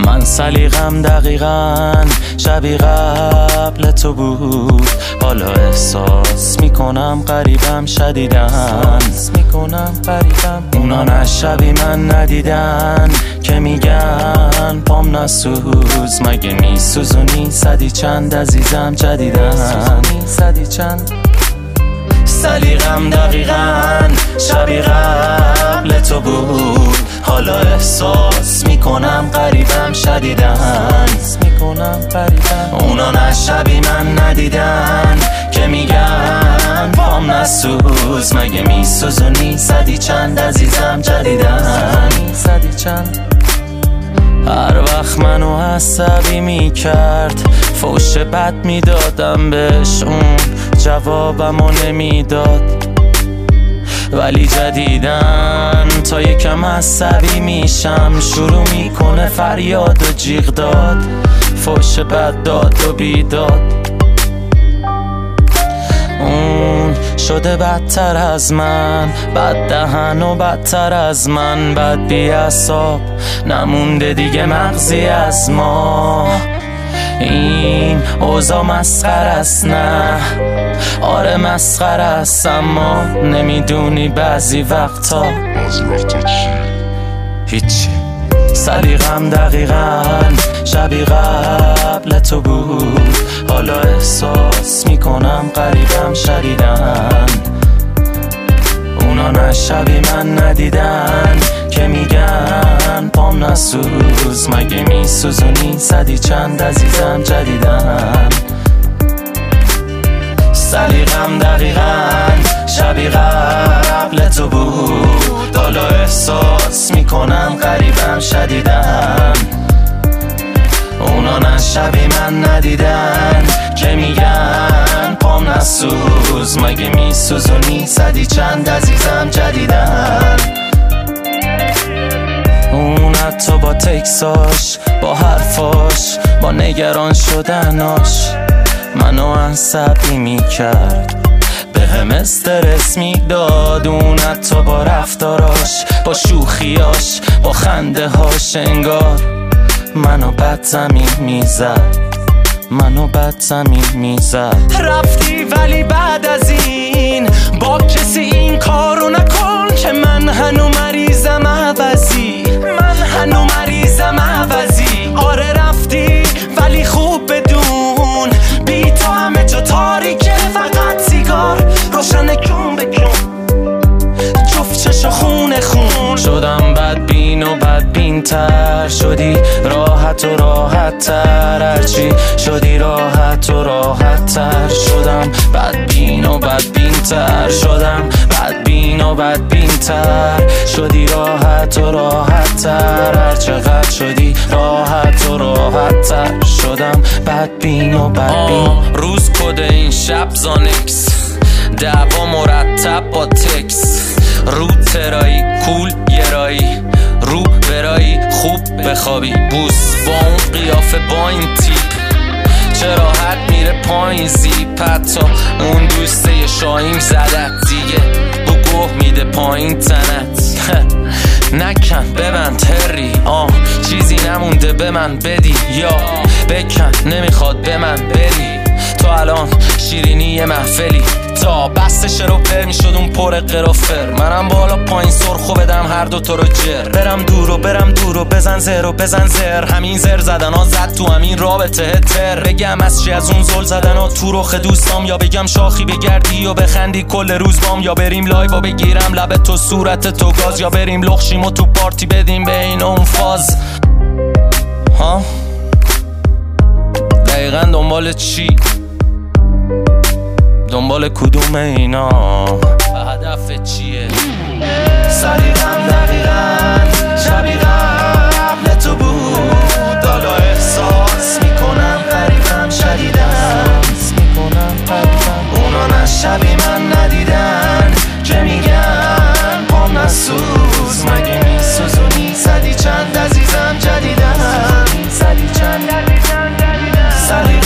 من سلیقم دقیقاً شبیه قبل تو بود، حالا احساس میکنم قریبم شدیدن، اونا نه شبیه من ندیدن که میگن پام نسوز، مگه میسوزونی صدی چند عزیزم جدیدن، سلیقم دقیقاً شبیه قبل تو بود، حالا احساس میکنم قریبم شدیدن، اونا نه شبیه من ندیدن که میگن پام نسوز، مگه میسوزونی صدی چند عزیزم جدیدن، هر وقت منو عصبی میکرد فوش بد میدادم بهش، اون جوابمو نمیداد، ولی جدیدن تا یکم عصبی میشم شروع میکنه فریاد و جیغ داد، فوش بد داد و بیداد، اون شده بدتر از من، بد دهن و بدتر از من، بد بی اعصاب نمونده دیگه مغزی از ما، این اوضاع مسخره است، نه آره مسخره است، اما نمیدونی بعضی وقتا هیچی، سلیقم دقیقاً شبیه قبل تو بود، حالا احساس میکنم قریبم شدیدن، اونا نه شبیه من ندیدن که میگن پام نسوز، مگه میسوزونی صدی چند عزیزم جدیدن، سلیقم دقیقاً شبیه قبل تو بود، حالا احساس میکنم قریبم شدیدن، اونا نه شبیه من ندیدن که میگن پام نسوز، مگه میسوزونی صدی چند عزیزم جدیدن، اون حتی با تکساش، با حرفاش، با نگران شدناش منو عصبی میکرد، به هم استرس میداد، اون حتی با رفتاراش، با شوخیاش، با خنده هاش انگار منو بد زمین میزد، رفتی ولی بعد از این با کسی این کارو نکن که من هنو مریضم عوضی، آره رفتی ولی خوب بدون بی تو همه جا تاریکه، فقط سیگار روشن کون به کون، جفت چشا خون شدم بدبین و بدبین تر، شدی راحت و راحت تر، هرچی شدی راحت و راحت تر، شدم بدبین و بدبین تر، شدم بدبین و بدبین تر، شدی راحت و راحت تر، هر چقدر شدی راحت و راحت تر، شدم بدبین و بدبین. روز کد این شب زانکس، دعوا مرتب با تکس، رو ترایی کول گرایی، رو برایی خوب بخوابی، بوس با اون قیافه با این تیپ، چه راحت میره پایین زیپ، حتی اون دوسته شاهیم زدت دیگه بو گوه میده پایین تنت، نکن ببند هری، چیزی نمونده به من بدی یا بکن، نمیخواد به من بری، تو الان شیرینی محفلی، تا بستش رو پر میشد اون پر قرافر، منم بالا پایین سرخو بدم هر دو تو رو جر، برم دور و بزن زر، همین زر زدن ها زد تو همین رابطه تر، بگم از چی از اون زل زدن ها تو رخ دوستام، یا بگم شاخی بگردی و بخندی کل روز بام، یا بریم لایو و بگیرم لب تو صورت تو گاز، یا بریم لخشیم و تو پارتی بدیم به این اون فاز، ها دقیقا دنبال چی؟ دنبال کدوم اینا و هدف چیه؟ سلیقم دقیقاً شبیه قبل تو بود، حالا احساس میکنم قریبم شدیدن، اونا نه شبیه من ندیدن که میگن پام نسوز، مگه میسوزونی صدی چند عزیزم جدیدن،